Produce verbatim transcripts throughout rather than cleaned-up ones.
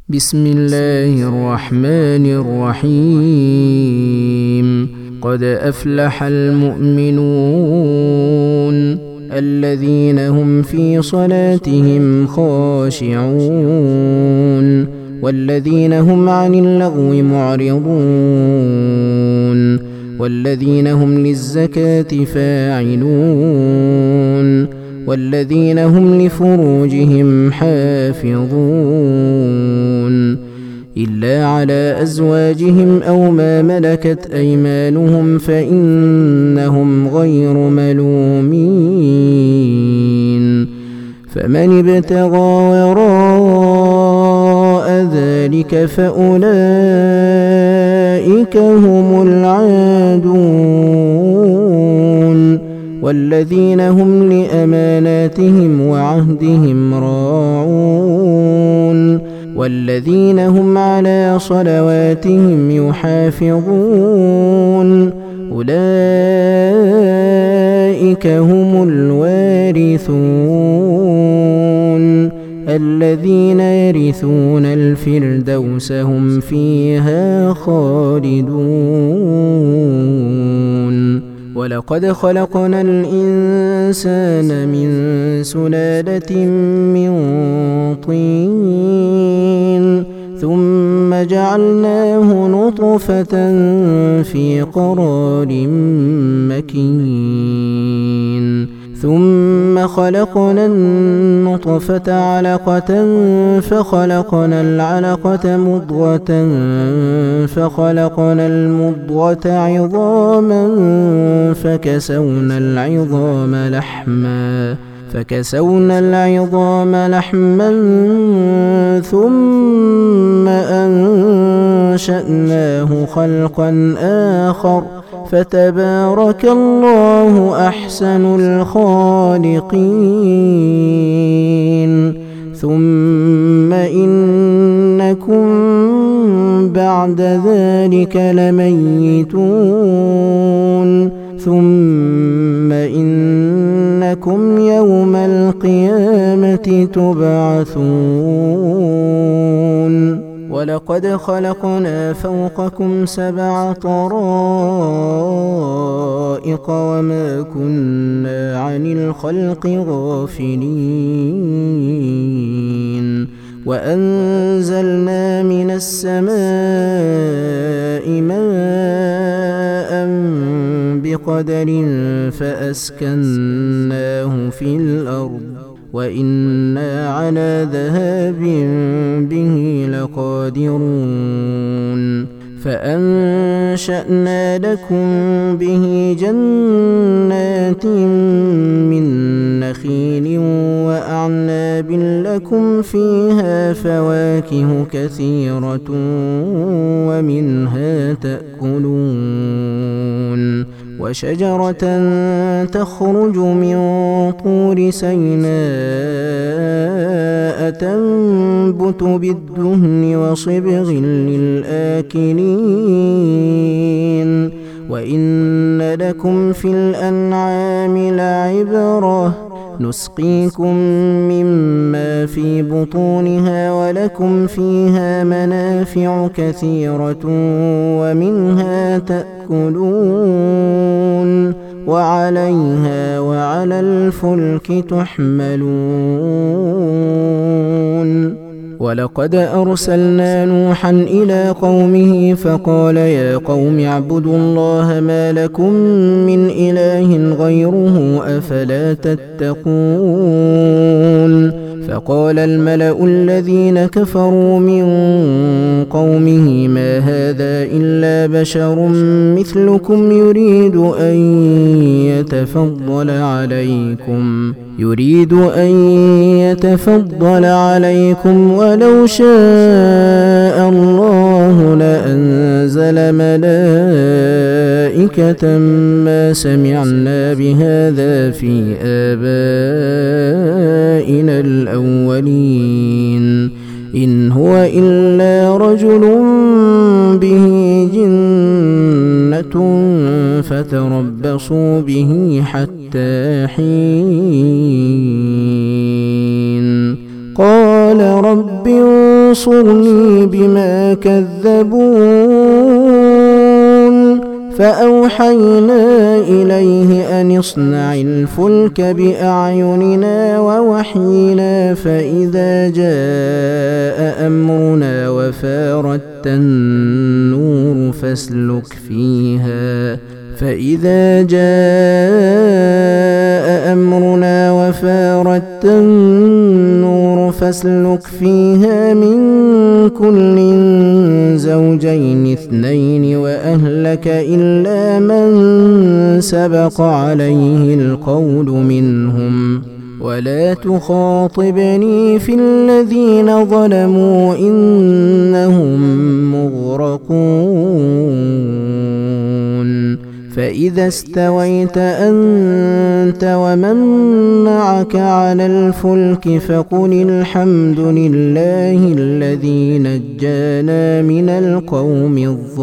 بسم الله الرحمن الرحيم. قد أفلح المؤمنون الذين هم في صلاتهم خاشعون والذين هم عن اللغو معرضون والذين هم للزكاة فاعلون والذين هم لفروجهم حافظون إلا على أزواجهم أو ما ملكت أيمانهم فإنهم غير ملومين. فمن ابتغى وراء ذلك فأولئك هم العادون والذين هم لأماناتهم وعهدهم راعون والذين هم على صلواتهم يحافظون أولئك هم الوارثون الذين يرثون الفردوس هم فيها خالدون. ولقد خلقنا الإنسان من سلالة من طين ثم جعلناه نطفة في قرار مكين ثم خلقنا النطفة علقة فخلقنا العلقة مضغة فخلقنا المضغة عظاما فكسونا العظام لحما فكسونا العظام لحما ثم أنشأناه خلقا آخر فتبارك الله أحسن الخالقين. ثم إنكم بعد ذلك لميتون ثم إنكم يوم القيامة تبعثون. ولقد خلقنا فوقكم سبع طرائق وما كنا عن الخلق غافلين وأنزلنا من السماء ماء بقدر فأسكناه في الأرض وإنا على ذهاب به لقادرون. فأنشأنا لكم به جنات من نخيل وأعناب لكم فيها فواكه كثيرة ومنها تأكلون وشجرة تخرج من طور سيناء تنبت بالدهن وصبغ للآكلين وإن لكم في الأنعام لعبرة نسقيكم مما في بطونها ولكم فيها منافع كثيرة ومنها تأكلون وعليها وعلى الفلك تحملون. ولقد أرسلنا نوحا إلى قومه فقال يا قوم اعبدوا الله ما لكم من إله غيره أفلا تتقون. فقال الملأ الذين كفروا من قومه ما هذا إلا بشر مثلكم يريد أن يتفضل عليكم يريد أن يتفضل عليكم ولو شاء الله لأنزل ملائكة ما سمعنا بهذا في آبائنا الأولين إن هو إلا رجل به جنة فتربصوا به حتى حين. قال قال رب انصرني بما كذبون فأوحينا إليه أن اصنع الفلك بأعيننا ووحينا فإذا جاء أمرنا وفاردت النور فاسلك فيها فإذا جاء أمرنا وفاردت النور فاسلك فيها من كل زوجين اثنين وأهلك إلا من سبق عليه القول منهم ولا تخاطبني في الذين ظلموا إنهم مغرقون فإذا استويت أنت ومن معك على الفلك فقل الحمد لله الذي نجانا من القوم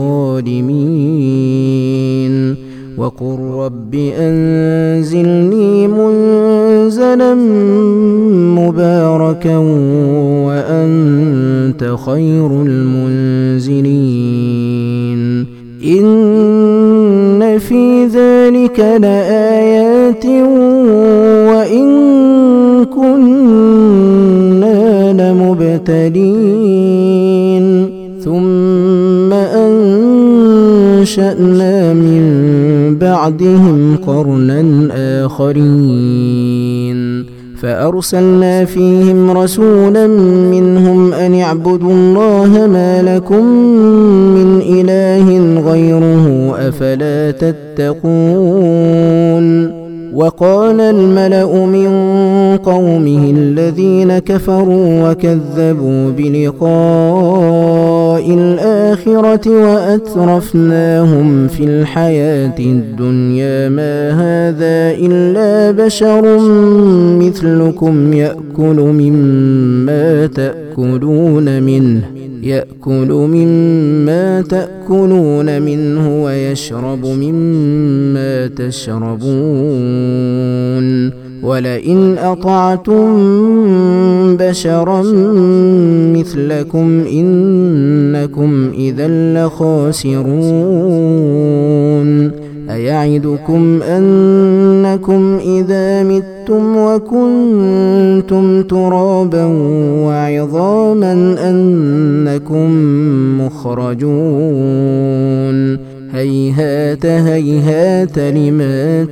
الظالمين وقل رب أنزلني منزلا مباركا وأنت خير المنزلين إن في ذلك لآيات وإن كنا لمبتلين ثم أنشأنا من بعدهم قرنا آخرين فأرسلنا فيهم رسولا منهم أن اعبدوا الله ما لكم من إله غيره أفلا تتقون وقال الملأ من قومه الذين كفروا وكذبوا بلقاء الآخرة وأترفناهم في الحياة الدنيا ما هذا إلا بشر مثلكم يأكل مما تأكلون منه يأكل مما تأكلون منه ويشرب مما تشربون ولئن أطعتم بشرا مثلكم إنكم إذا لخاسرون أيعدكم أنكم إذا متم وكنتم ترابا وعظاما أنكم مخرجون هيهات هيهات لما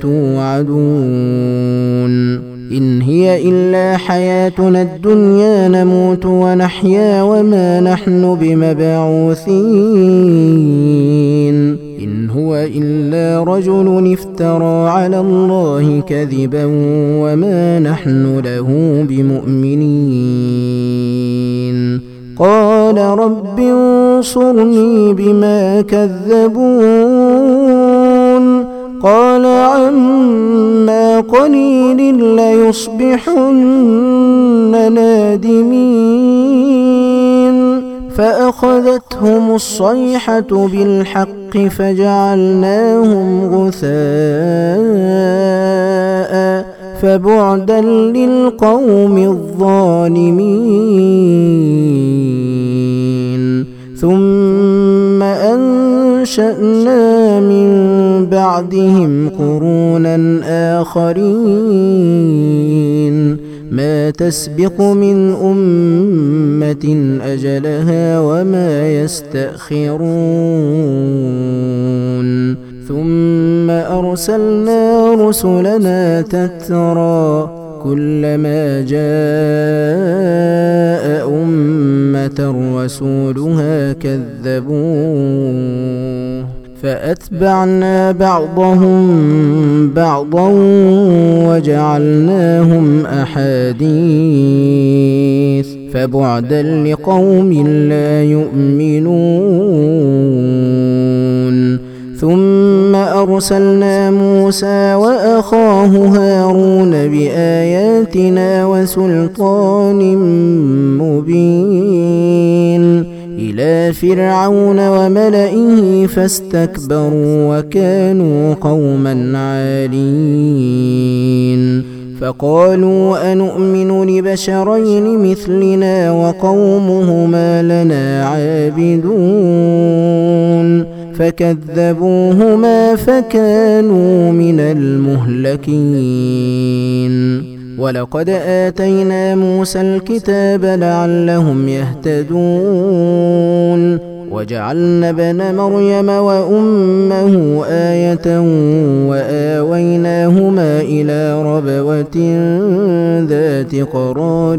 توعدون إن هي إلا حياتنا الدنيا نموت ونحيا وما نحن بمبعوثين إن هو إلا رجل افترى على الله كذبا وما نحن له بمؤمنين قال رب انصرني بما كذبون قال عما قليل ليصبحن نادمين فأخذتهم الصيحة بالحق فجعلناهم غثاء فبعدا للقوم الظالمين ثم أنشأنا من بعدهم قرونا آخرين ما تسبق من أمة أجلها وما يستأخرون ثم أرسلنا رسلنا تترى كلما جاء أمة رسولها كذبوه فأتبعنا بعضهم بعضا وجعلناهم أحاديث فبعدا لقوم لا يؤمنون ثم أرسلنا موسى وأخاه هارون بآياتنا وسلطان مبين إلى فرعون وملئه فاستكبروا وكانوا قوما عالين فقالوا أنؤمن لبشرين مثلنا وقومهما لنا عابدون فكذبوهما فكانوا من المهلكين. ولقد آتينا موسى الكتاب لعلهم يهتدون وجعلنا ابن مريم وأمه آية وآويناهما إلى ربوة ذات قرار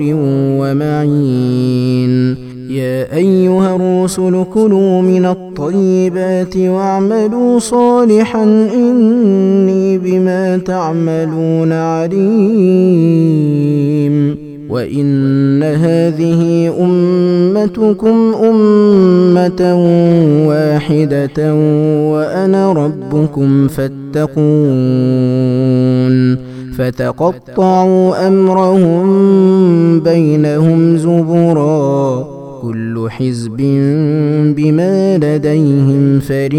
ومعين. يا أيها الرسل كلوا من الطيبات واعملوا صالحا إني بما تعملون عليم. وإن هذه أمتكم أمة واحدة وأنا ربكم فاتقون. فتقطعوا أمرهم بينهم زبرا كل حزب بما لديهم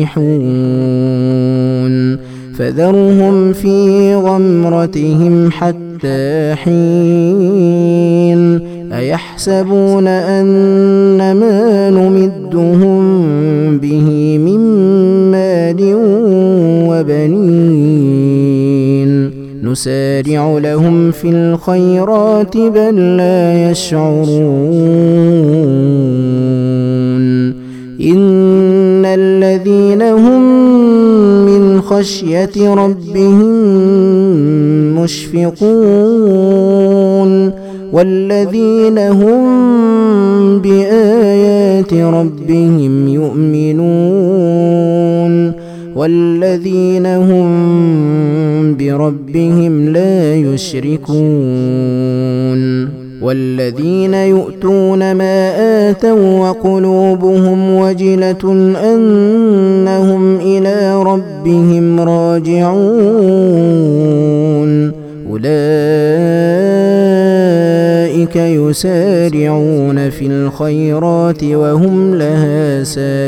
فرحون. فذرهم في غمرتهم حتى حين. أيحسبون أن ما نمدهم به من مال وبنين نسارع لهم في الخيرات بل لا يشعرون. إن الذين هم من خشية ربهم مشفقون والذين هم بآيات ربهم يؤمنون والذين هم بربهم لا يشركون. والذين يؤتون ما آتوا وقلوبهم وجلة أنهم إلى ربهم راجعون أولئك يسارعون في الخيرات وهم لها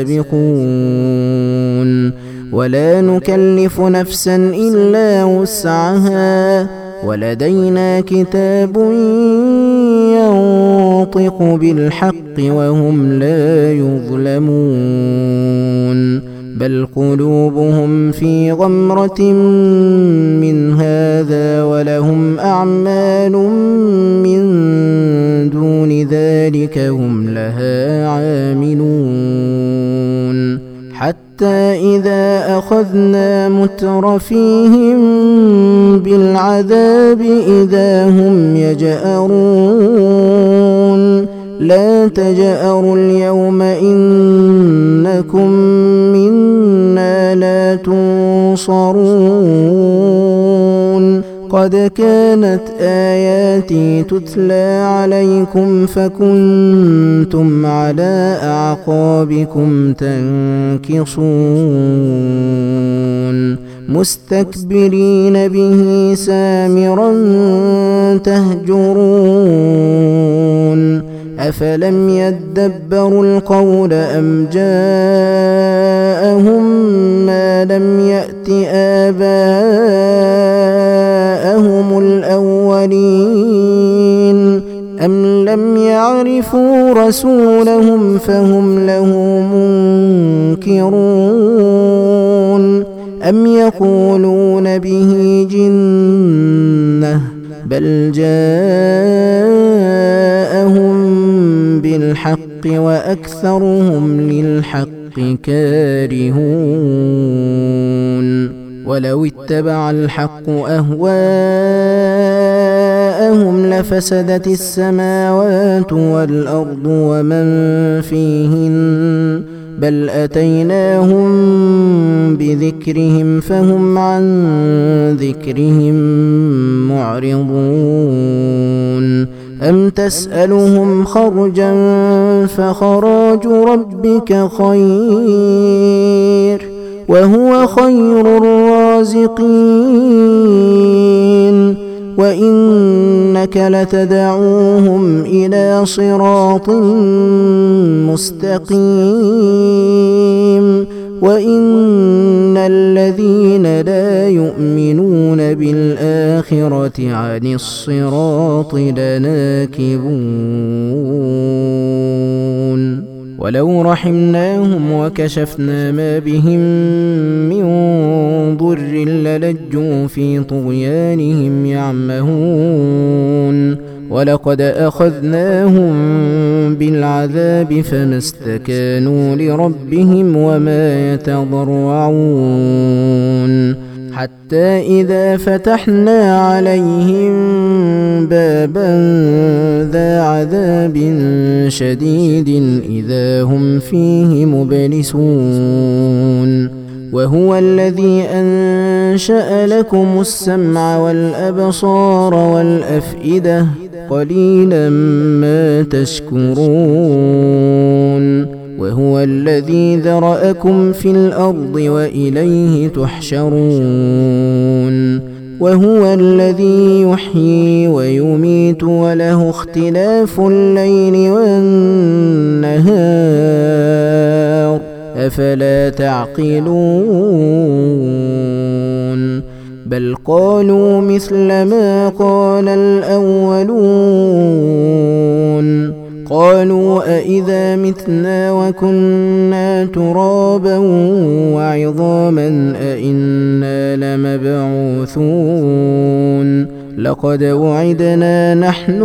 سابقون. ولا نكلف نفسا إلا وسعها ولدينا كتاب ينطق بالحق وهم لا يظلمون. بل قلوبهم في غمرة من هذا ولهم أعمال من دون ذلك هم لها عاملون. حتى إذا أخذنا مترفيهم بالعذاب إذا هم يجأرون. لا تجأروا اليوم إنكم منا لا تنصرون. قد كانت آياتي تتلى عليكم فكنتم على أعقابكم تنكصون. مستكبرين به سامرا تهجرون. أفلم يدبروا القول أم جاءهم ما لم يأت آباءهم الأولين أم لم يعرفوا رسولهم فهم له منكرون. أم يقولون به جنة بل جاءهم بالحق وأكثرهم للحق كارهون. ولو اتبع الحق أهواءهم لفسدت السماوات والأرض ومن فيهن بل أتيناهم بذكرهم فهم عن ذكرهم معرضون. أم تسألهم خرجا فخراج ربك خير وهو خير الرازقين. وإنك لتدعوهم إلى صراط مستقيم. وإن الذين لا يؤمنون بالآخرة عن الصراط لناكبون ولو رحمناهم وكشفنا ما بهم من ضر للجوا في طغيانهم يعمهون ولقد أخذناهم بالعذاب فما استكانوا لربهم وما يتضرعون حتى إذا فتحنا عليهم بابا ذا عذاب شديد إذا هم فيه مبلسون وهو الذي أنشأ لكم السمع والأبصار والأفئدة قليلا ما تشكرون وهو الذي ذرأكم في الأرض وإليه تحشرون وهو الذي يحيي ويميت وله اختلاف الليل والنهار أفلا تعقلون بل قالوا مثل ما قال الأولون قالوا أإذا متنا وكنا ترابا وعظاما أإنا لمبعوثون لقد وعدنا نحن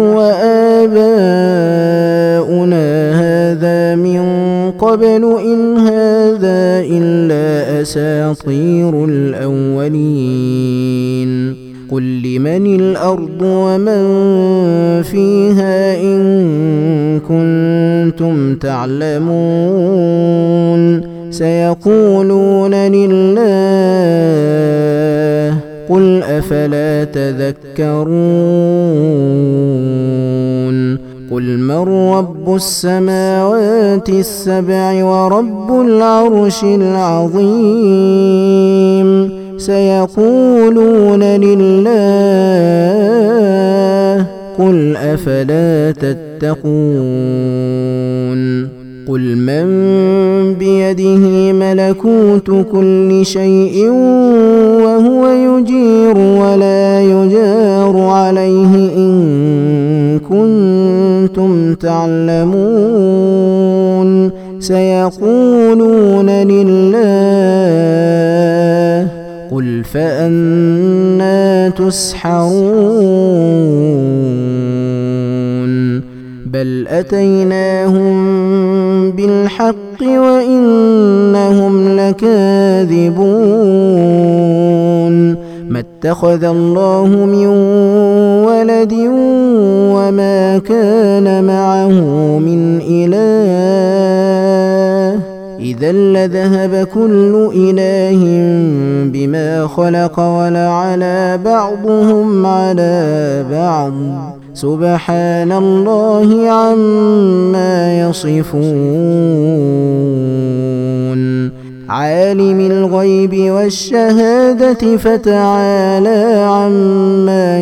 وآباؤنا هذا من قبل إن هذا إلا أساطير الأولين قل لمن الأرض ومن فيها إن كنتم تعلمون سيقولون لله قل أفلا تذكرون قل من رب السماوات السبع ورب العرش العظيم سيقولون لله قل أفلا تتقون قل من بيده ملكوت كل شيء وهو يجير ولا يجار عليه إن كنتم تعلمون سيقولون لله قل فأنى تسحرون بل أتيناهم بالحق وإنهم لكاذبون ما اتخذ الله من ولد وما كان معه من إله إذا لذهب كل إله بما خلق ولعلى بعضهم على بعض سبحان الله عما يصفون عالم الغيب والشهادة فتعالى عما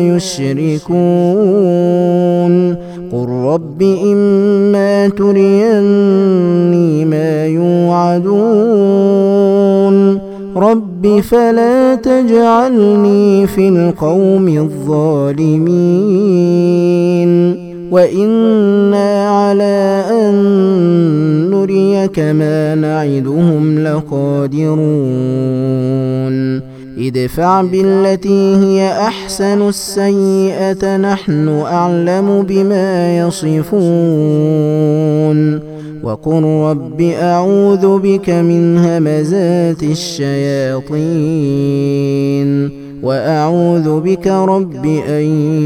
يشركون قل رب إما تريني ما يوعدون رب فلا تجعلني في القوم الظالمين وإنا على أن نريك ما نعدهم لقادرون ادفع بالتي هي أحسن السيئة نحن أعلم بما يصفون وقل رب أعوذ بك من همزات الشياطين وأعوذ بك رب أن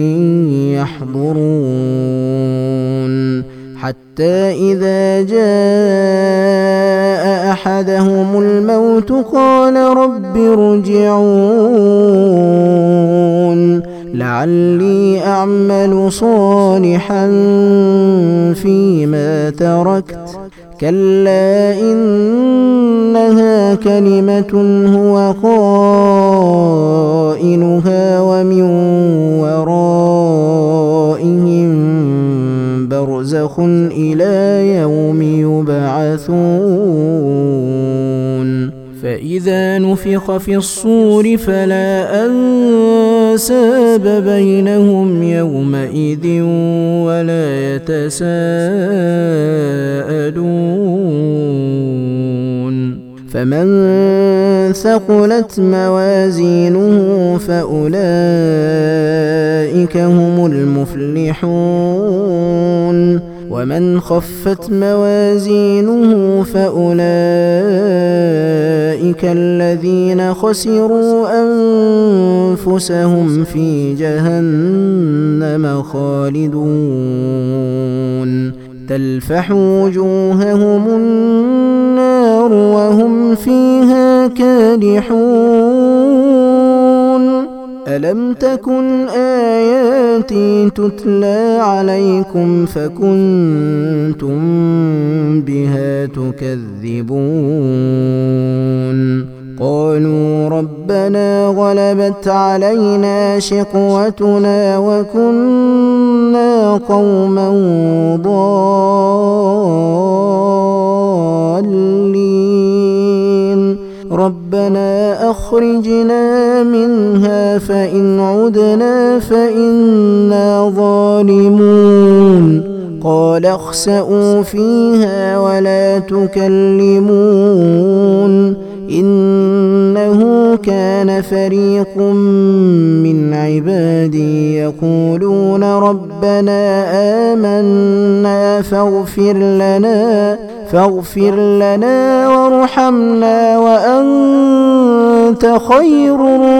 يحضرون حتى إذا جاء أحدهم الموت قال رب ارجعون لعلي أعمل صالحا فيما تركت كلا إنها كلمة هو قائلها ومن ورائهم برزخ إلى يوم يبعثون فإذا نفخ في الصور فلا أنساب بينهم يومئذ ولا يتساءلون فمن ثقلت موازينه فأولئك هم المفلحون ومن خفت موازينه فأولئك الذين خسروا أنفسهم في جهنم خالدون تلفح وجوههم النار وهم فيها كادحون ألم تكن آياتي تتلى عليكم فكنتم بها تكذبون قالوا ربنا غلبت علينا شقوتنا وكنا قوما ضالين ربنا أخرجنا منها فإن عدنا فإنا ظالمون قال اخسئوا فيها ولا تكلمون إنه كان فريق من عبادي يقولون ربنا آمنا فاغفر لنا فاغفر لنا وارحمنا وأنت خير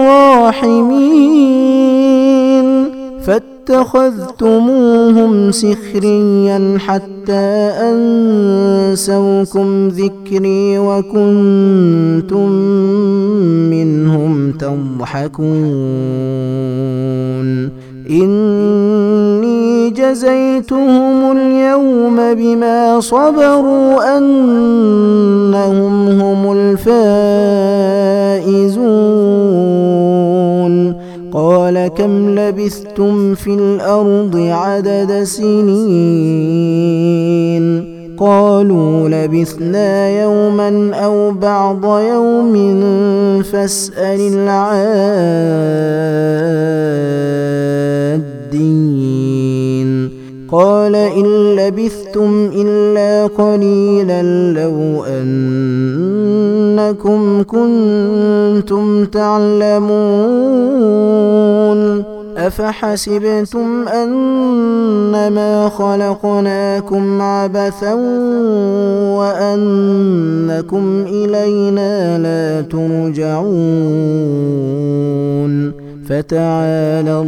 الراحمين فاتخذتموهم سخريا حتى أنسوكم ذكري وكنتم منهم تضحكون إني جزيتهم اليوم بما صبروا أنهم هم الفائزون قال كم لبثتم في الأرض عدد سنين قالوا لبثنا يوما أو بعض يوم فاسأل العادين قال إن لبثتم إلا قليلا لو أنكم كنتم تعلمون أفحسبتم أنما خلقناكم عبثا وأنكم إلينا لا ترجعون فتعالى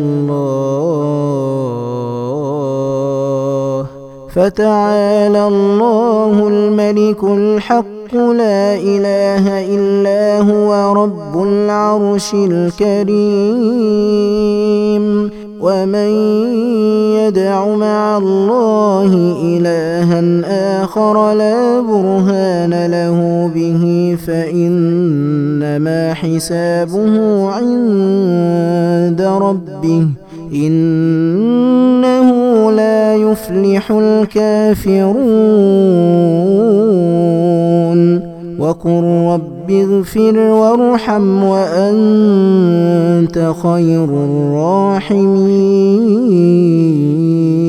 الله فتعالى الله الملك الحق لا إله إلا هو رب العرش الكريم ومن يدع مع الله إلها آخر لا برهان له به فإنما حسابه عند ربه إنه لا يفلح الكافرون وقل رب اغفر وارحم وأنت خير الراحمين